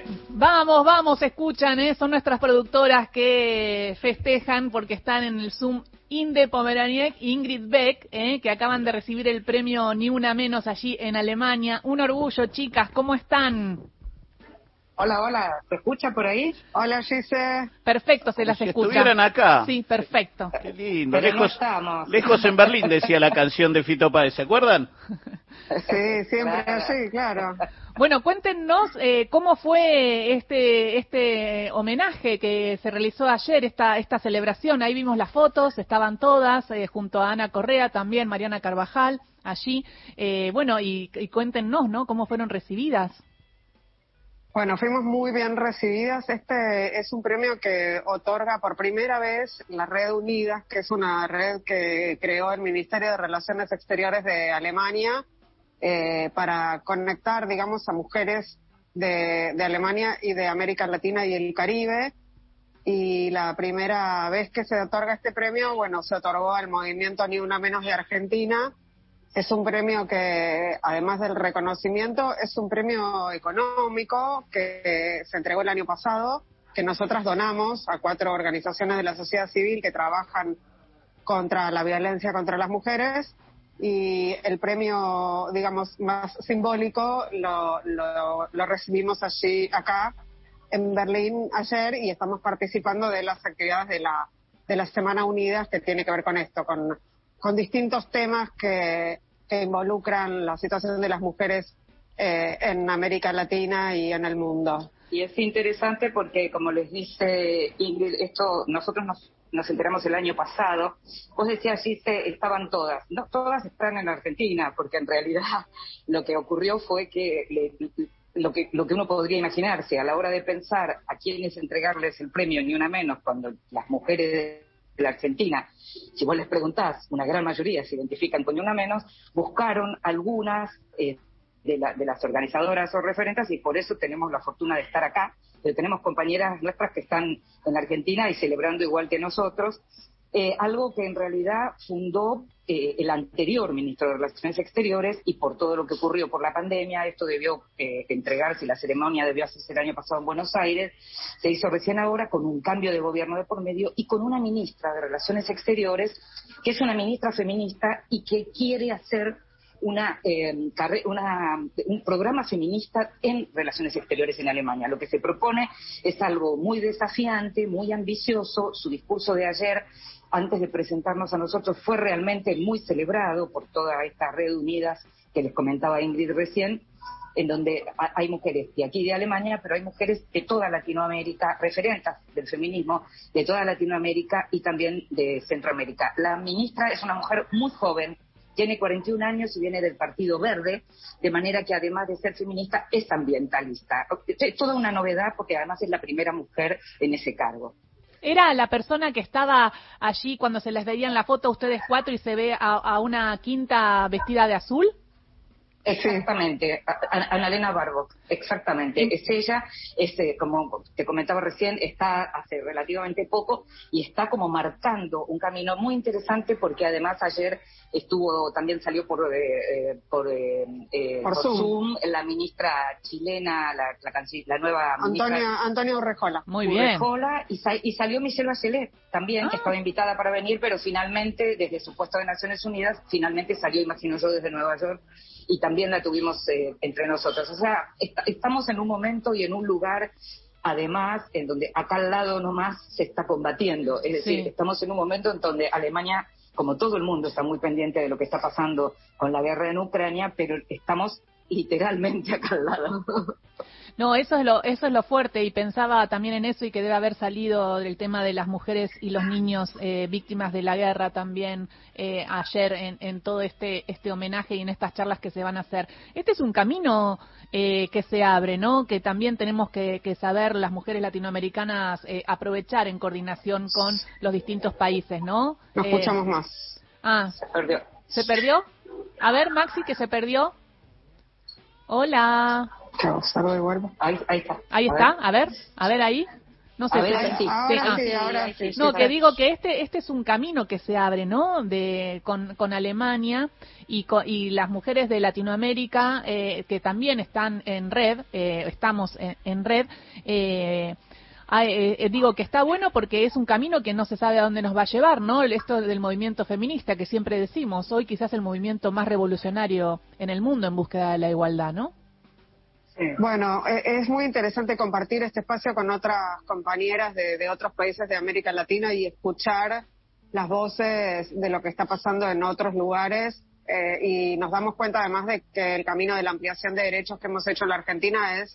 Vamos, vamos, escuchan, son nuestras productoras que festejan porque están en el Zoom Inde Pomeraniec y Ingrid Beck, que acaban de recibir el premio Ni Una Menos allí en Alemania. Un orgullo, chicas, ¿cómo están? Hola, hola, ¿se escucha por ahí? Hola, Gise. Perfecto, se Como las si escucha. estuvieran acá. Sí, perfecto. Qué lindo. Pero no estamos. Lejos en Berlín, decía la canción de Fito Páez, ¿se acuerdan? Sí, siempre así, claro. Bueno, cuéntenos cómo fue este homenaje que se realizó ayer, esta celebración. Ahí vimos las fotos, estaban todas, junto a Ana Correa, también Mariana Carvajal, allí. Bueno, y cuéntenos, ¿no? ¿Cómo fueron recibidas? Bueno, fuimos muy bien recibidas. Este es un premio que otorga por primera vez la Red Unidas, que es una red que creó el Ministerio de Relaciones Exteriores de Alemania para conectar, digamos, a mujeres de Alemania y de América Latina y el Caribe. Y la primera vez que se otorga este premio, bueno, se otorgó al movimiento Ni Una Menos de Argentina. Es un premio que, además del reconocimiento, es un premio económico que se entregó el año pasado, que nosotras donamos a 4 organizaciones de la sociedad civil que trabajan contra la violencia contra las mujeres. Y el premio, digamos, más simbólico lo recibimos acá, en Berlín ayer, y estamos participando de las actividades de la Semana Unidas, que tiene que ver con esto, con distintos temas que involucran la situación de las mujeres en América Latina y en el mundo. Y es interesante porque, como les dice Ingrid, esto nosotros nos enteramos el año pasado. Vos decías, Gise, estaban todas. No, todas están en Argentina, porque en realidad lo que ocurrió fue que lo que uno podría imaginarse a la hora de pensar a quiénes entregarles el premio Ni Una Menos, cuando las mujeres de la Argentina, si vos les preguntás, una gran mayoría se identifican con Ni Una Menos, buscaron algunas de las organizadoras o referentes, y por eso tenemos la fortuna de estar acá. Tenemos compañeras nuestras que están en Argentina y celebrando igual que nosotros, algo que en realidad fundó el anterior ministro de Relaciones Exteriores, y por todo lo que ocurrió por la pandemia, esto debió entregarse, la ceremonia debió hacerse el año pasado en Buenos Aires, se hizo recién ahora con un cambio de gobierno de por medio y con una ministra de Relaciones Exteriores que es una ministra feminista y que quiere hacer un programa feminista en relaciones exteriores en Alemania. Lo que se propone es algo muy desafiante, muy ambicioso. Su discurso de ayer, antes de presentarnos a nosotros, fue realmente muy celebrado por toda esta red unidas que les comentaba Ingrid recién, en donde hay mujeres de aquí de Alemania, pero hay mujeres de toda Latinoamérica, referentes del feminismo de toda Latinoamérica y también de Centroamérica. La ministra es una mujer muy joven, tiene 41 años y viene del Partido Verde, de manera que además de ser feminista es ambientalista. Es toda una novedad porque además es la primera mujer en ese cargo. ¿Era la persona que estaba allí cuando se les veía en la foto a ustedes 4 y se ve a una quinta vestida de azul? Exactamente, Annalena Baerbock, exactamente. Es ella, como te comentaba recién, está hace relativamente poco y está como marcando un camino muy interesante, porque además ayer también salió por Zoom la ministra chilena, la nueva ministra Antonia Urrejola. Muy bien. Urrejola, y salió Michelle Bachelet también, que estaba invitada para venir, pero finalmente, desde su puesto de Naciones Unidas, finalmente salió, imagino yo, desde Nueva York, y también la tuvimos entre nosotros. O sea, estamos en un momento y en un lugar, además, en donde acá al lado nomás se está combatiendo. Es decir, estamos en un momento en donde Alemania, como todo el mundo, está muy pendiente de lo que está pasando con la guerra en Ucrania, pero estamos literalmente acá al lado. No, eso es lo fuerte, y pensaba también en eso, y que debe haber salido del tema de las mujeres y los niños víctimas de la guerra también ayer en todo este homenaje y en estas charlas que se van a hacer. Este es un camino que se abre, ¿no? Que también tenemos que saber las mujeres latinoamericanas aprovechar en coordinación con los distintos países, ¿no? No escuchamos más. Se perdió. ¿Se perdió? A ver, Maxi, que se perdió. Hola. Salgo de vuelvo. Ahí está. Ahí está, a ver ahí. No sé a ver, si... Ahora sí. No, que digo que este es un camino que se abre, ¿no? Con Alemania y las mujeres de Latinoamérica que también están en red, estamos en red. Digo que está bueno porque es un camino que no se sabe a dónde nos va a llevar, ¿no? Esto del movimiento feminista que siempre decimos, hoy quizás el movimiento más revolucionario en el mundo en búsqueda de la igualdad, ¿no? Bueno, es muy interesante compartir este espacio con otras compañeras de otros países de América Latina y escuchar las voces de lo que está pasando en otros lugares y nos damos cuenta además de que el camino de la ampliación de derechos que hemos hecho en la Argentina es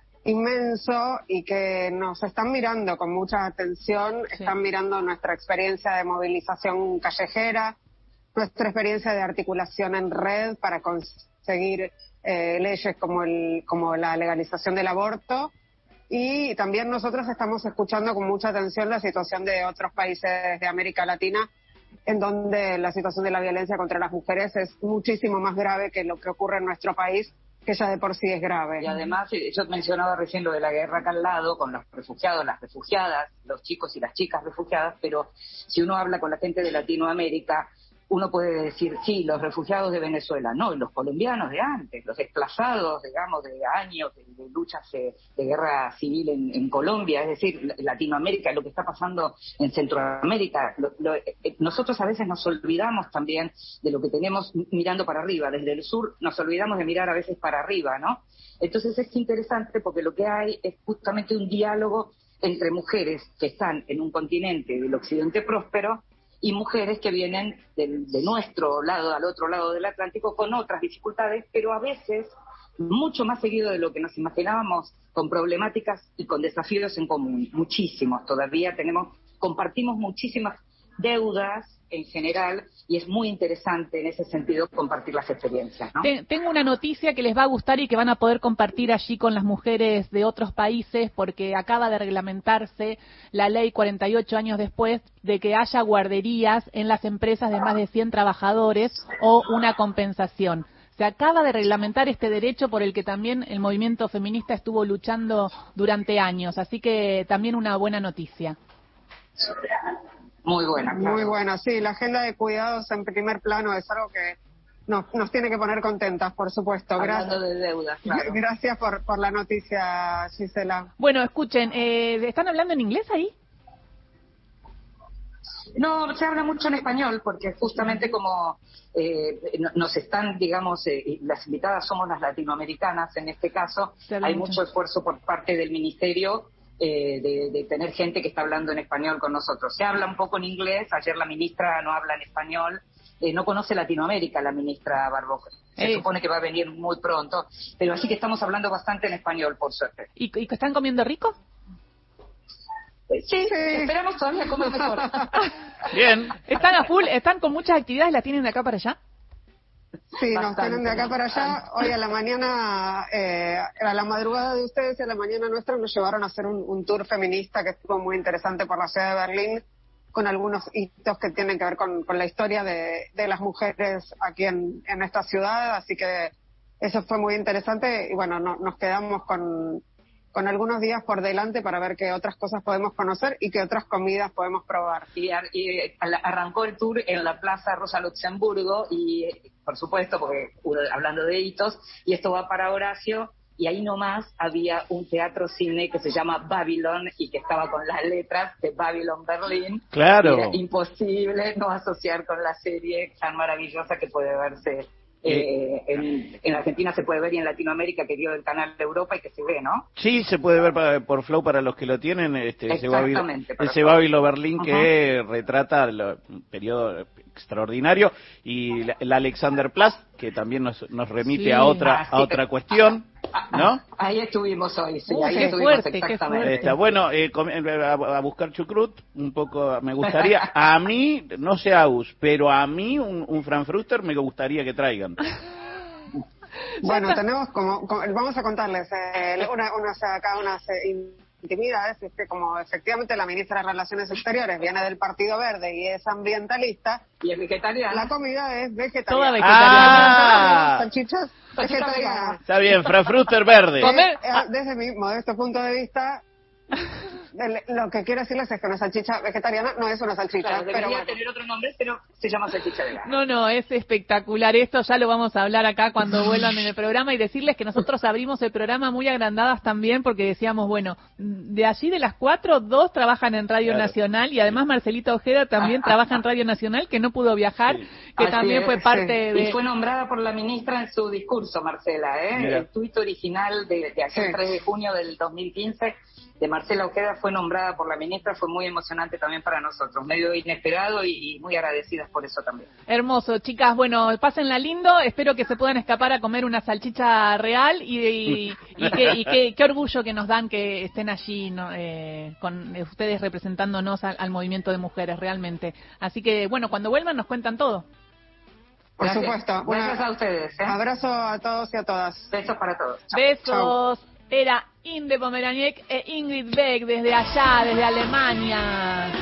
inmenso y que nos están mirando con mucha atención, están mirando nuestra experiencia de movilización callejera, nuestra experiencia de articulación en red para conseguir leyes como la legalización del aborto y también nosotros estamos escuchando con mucha atención la situación de otros países de América Latina en donde la situación de la violencia contra las mujeres es muchísimo más grave que lo que ocurre en nuestro país, que ya de por sí es grave. Y además, yo mencionaba recién lo de la guerra acá al lado, con los refugiados, las refugiadas, los chicos y las chicas refugiadas, pero si uno habla con la gente de Latinoamérica, uno puede decir, sí, los refugiados de Venezuela, no, los colombianos de antes, los desplazados, digamos, de años de luchas de guerra civil en Colombia, es decir, Latinoamérica, lo que está pasando en Centroamérica. Nosotros a veces nos olvidamos también de lo que tenemos mirando para arriba, desde el sur nos olvidamos de mirar a veces para arriba, ¿no? Entonces es interesante porque lo que hay es justamente un diálogo entre mujeres que están en un continente del occidente próspero y mujeres que vienen de nuestro lado, al otro lado del Atlántico, con otras dificultades, pero a veces mucho más seguido de lo que nos imaginábamos, con problemáticas y con desafíos en común, muchísimos. Todavía compartimos muchísimas deudas en general y es muy interesante en ese sentido compartir las experiencias, ¿no? Tengo una noticia que les va a gustar y que van a poder compartir allí con las mujeres de otros países porque acaba de reglamentarse la ley 48 años después de que haya guarderías en las empresas de más de 100 trabajadores o una compensación. Se acaba de reglamentar este derecho por el que también el movimiento feminista estuvo luchando durante años, así que también una buena noticia. Muy buena, claro. Muy buena, sí, la agenda de cuidados en primer plano es algo que nos tiene que poner contentas, por supuesto. Hablando de deudas, claro. Gracias por la noticia, Gisela. Bueno, escuchen, ¿están hablando en inglés ahí? No, se habla mucho en español porque justamente como nos están, digamos, las invitadas somos las latinoamericanas en este caso, hay mucho esfuerzo por parte del ministerio de tener gente que está hablando en español con nosotros. Se habla un poco en inglés, ayer la ministra no habla en español, no conoce Latinoamérica la ministra Barbosa. Se supone que va a venir muy pronto, pero así que estamos hablando bastante en español, por suerte. ¿Y que están comiendo rico? Sí, esperamos todavía comer mejor. Bien. ¿Están a full? ¿Están con muchas actividades? ¿Las tienen de acá para allá? Sí, nos tienen de acá para allá. Hoy a la mañana, a la madrugada de ustedes y a la mañana nuestra nos llevaron a hacer un tour feminista que estuvo muy interesante por la ciudad de Berlín, con algunos hitos que tienen que ver con la historia de las mujeres aquí en esta ciudad, así que eso fue muy interesante y bueno, nos quedamos con algunos días por delante para ver qué otras cosas podemos conocer y qué otras comidas podemos probar. Y arrancó el tour en la Plaza Rosa Luxemburgo y, por supuesto, porque hablando de hitos, y esto va para Horacio, y ahí nomás había un teatro cine que se llama Babylon y que estaba con las letras de Babylon Berlín. Claro. Y era imposible no asociar con la serie tan maravillosa que puede verse. En Argentina se puede ver y en Latinoamérica que dio el canal de Europa y que se ve, ¿no? Sí, se puede ver por Flow para los que lo tienen, Exactamente, ese Babylon Berlín que retrata un periodo extraordinario y la Alexanderplatz que también nos remite a otra cuestión, ¿no? Ahí estuvimos hoy, sí, ahí qué estuvimos fuerte, exactamente. Bueno, a buscar chucrut, un poco me gustaría, a mí, no sé Agus, pero a mí un Frankfurter me gustaría que traigan. Bueno, tenemos vamos a contarles unas intimidades, es que como efectivamente la ministra de Relaciones Exteriores viene del Partido Verde y es ambientalista, y es vegetariana. La comida es vegetariana. Toda vegetariana. Salchichas vegetarianas. Está bien, Frankfurter verde. Desde mi modesto punto de vista, lo que quiero decirles es que una salchicha vegetariana no es una salchicha. Claro, pero debería bueno. tener otro nombre, pero se llama salchicha vegana. No, es espectacular esto, ya lo vamos a hablar acá cuando vuelvan en el programa y decirles que nosotros abrimos el programa muy agrandadas también porque decíamos, bueno, de allí de las 4, 2 trabajan en Radio Nacional y además Marcelita Ojeda también trabaja en Radio Nacional, que no pudo viajar, que Así también fue parte de... Y fue nombrada por la ministra en su discurso, Marcela, El tuit original de aquel 3 de junio del 2015 de Marcela Ojeda fue nombrada por la ministra, fue muy emocionante también para nosotros, medio inesperado y muy agradecidas por eso también. Hermoso, chicas, bueno, pásenla lindo, espero que se puedan escapar a comer una salchicha real y qué orgullo que nos dan que estén allí, ¿no? Con ustedes representándonos al movimiento de mujeres, realmente. Así que, bueno, cuando vuelvan nos cuentan todo. Por Gracias. supuesto. Gracias a ustedes. Abrazo a todos y a todas. Besos para todos. Chao. Besos. Chao. Era Inde Pomeraniec e Ingrid Beck desde allá, desde Alemania.